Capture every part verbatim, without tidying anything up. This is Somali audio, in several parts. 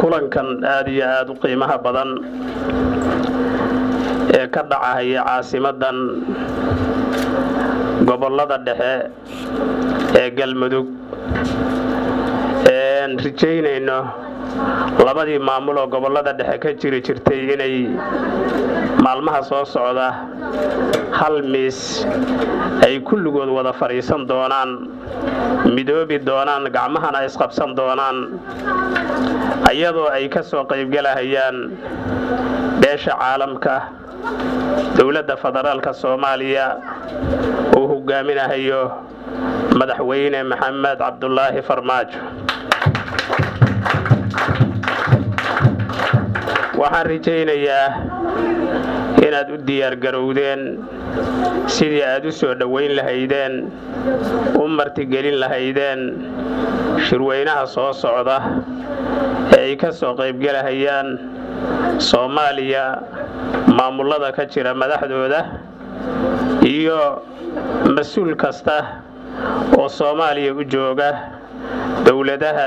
kulankan aad iyo aad u qiimaha badan ee ka dhacaya caasimadan gobolada dhexe ee Galmudug een rijeynayno labadii maamul oo gobolada dhexe ka jiri jirtay inay maalmaha soo socda hal miis ay kulligood wada fariisan doonaan midoobi doonaan gacmahana isqabsan doonaan ayadoo ay ka soo qayb galayaan beesha caalamka dawladda federaalka Soomaaliya oo hogaaminayo madaxweyne Maxamed Cabdullaahi Farmaajo waxaan rajaynayaa inaad u diyaar garowdeen sidii aad u soo dhaweyn lahaydeen u martigelin lahaydeen shirweynaha soo socda ee ay ka soo qayb galayaan Soomaaliya maamulada ka jira madaxdooda iyo mas'uul kasta oo Soomaaliya u jooga dawladaha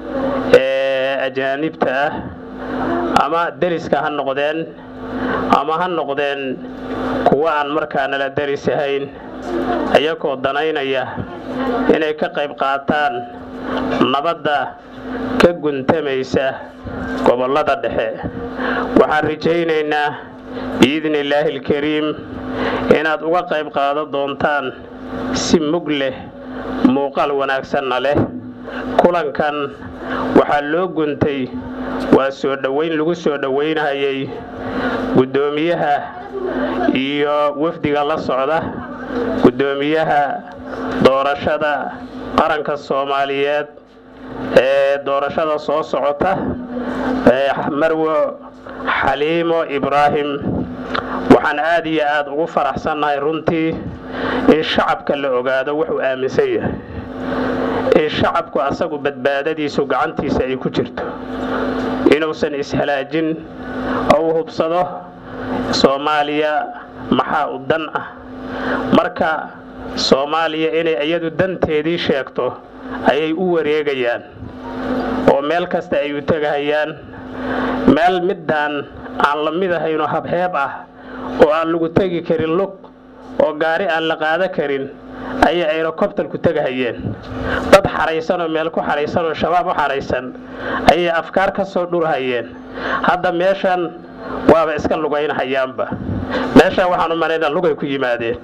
ee ajaanibta ah ama dariska ha noqdeen ama ha noqdeen kuwa aan markaana la darisahayn ayagoo danaynaya inay ka qayb qaataan nabadda ka guntamaysa gobolada dhexe waxaan rajaynaynaa biidnillaahi alkariim inaad uga qayb qaadan doontaan si mug leh muuqaal wanaagsanna leh kulankan waxaa loo guntay waa soo dhaweyn lagu soo dhaweynayay gudoomiyaha iyo wafdiga la socda gudoomiyaha doorashada qaranka Soomaaliyeed ee doorashada soo socota ee Marwo Xaliimo Ibraahim waxaan aad iyo aad ugu faraxsanahay runtii in shacabka la ogaado wuxuu aaminsan yahay in shacabku asagu badbaadadiisu gacantiisa ay ku jirto inuusan ishalaajin oo hubsado Soomaaliya maxaa u dan ah marka Soomaaliya inay iyadu danteedii sheegto ayay u wareegayaan oo meel kasta ay u tagayaan meel midaan aan la mid ahayn oo habheeb ah oo aan lagu tagi karin lug oo gaari aan la qaada karin ay aerokoobtar ku tagayeen dad xareysan oo meel ku xareysan oo shabaab u xareysan ay afkaar ka soo dhurhayeen hadda meeshan waaba iska lugaynahayaanba meesha waxaan u maleeynaa lugay ku yimaadeen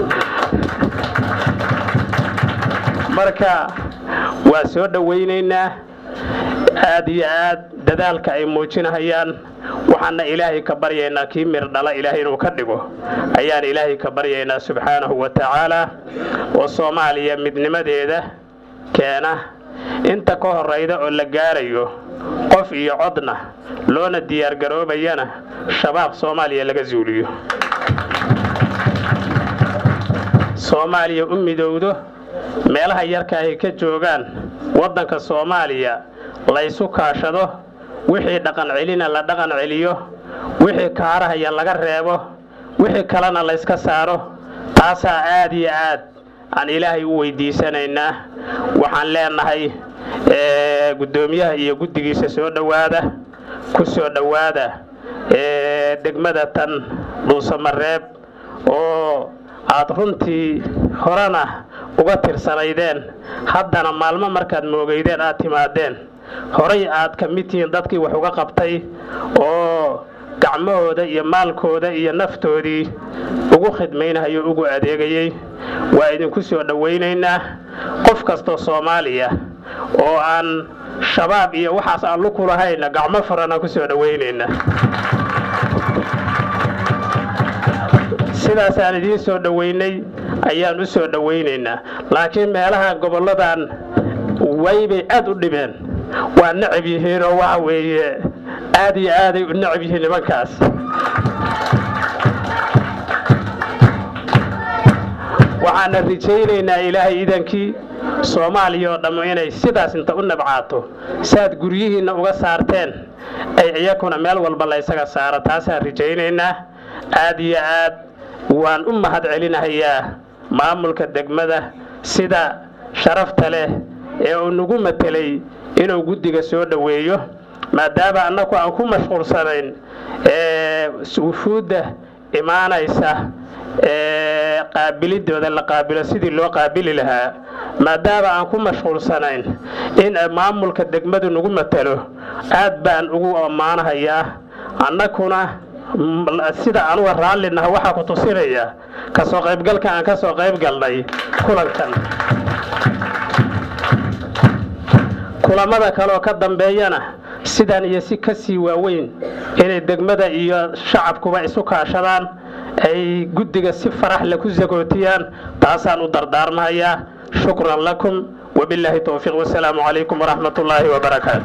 marka waa soo dhaweynaynaa aad iyo aad dadaalka ay muujinayaan waxaana ilaahay ka baryaynaa kii mir dhala ilaahay inuu ka dhigo ayaan ilaahay ka baryaynaa subxaanahu wa ta'ala oo Soomaaliya midnimadeeda keena inta ka horeyda oo la gaarayo qof iyo codna loona diyaar garoobayana shabaab Soomaaliya laga zuuliyo Soomaaliya u midowdo meelaha yarka ay ka joogaan wadanka Soomaaliya la isu kaashado wixii dhaqan celina la dhaqan celiyo wixii kaarahaya laga reebo wixii kalena la iska saaro taasa aad iyo aad aan ilaahay u weydiisanaynaa waxaan leenahay ee gudoomiyaha iyo guddigiisa soo dhawaada ku soo dhawaada ee degmada tan Dhuusamareeb oo aad runtii horana uga tirsanaydeen haddana maalmo markaad moogeydeen aad timaadeen horay aad ka mid tihiin dadkii wax uga qabtay oo gacmahooda iyo maalkooda iyo naftoodii ugu khidmaynayo ugu adeegayay waa idinku soo dhaweynaynaa qof kasto Soomaaliya oo aan shabaab iyo waxaas aan lu kulahayna gacmo farana ku soo dhaweynaynaa sidaas aan idin soo dhaweynay ayaan u soo dhaweynaynaa laakiin meelaha goboladan waybay aad u dhibeen waa nacab yihiin oo waxa weeye aad iyo aad ay u nacab yihiin nimankaas waxaan rajaynaynaa ilaahay idankii Soomaaliya oo dhammo inay sidaas inta u nabcaato saad guryihiina uga saarteen ay iyakuna meel walba la isaga saaro taasaan rajaynaynaa aad iyo aad waan u mahad celinayaa maamulka degmada sida sharafta leh ee uu nagu matelay inuu guddiga soo dhaweeyo maadaama annagu aan ku mashquulsanayn ee wufuudda imaanaysa ee qaabilidooda la qaabilo sidii loo qaabili lahaa maadaama aan ku mashquulsanayn in maamulka degmadu nagu matalo aad baan ugu ammaanayaa annaguna sida aan u raallinahay waxa ku tusinaya ka soo qaybgalka aan ka soo qayb galnay kulankan kulamada kale oo ka dambeeyana sidan iyo si ka sii waaweyn inay degmada iyo shacabkuba isu kaashadaan ay guddiga si farax la ku zagootiyaan taasaan u dardaarmayaa shukran lakum wabillahi tawfiiq wasalaamu calaykum waraxmatullaahi wabarakaatu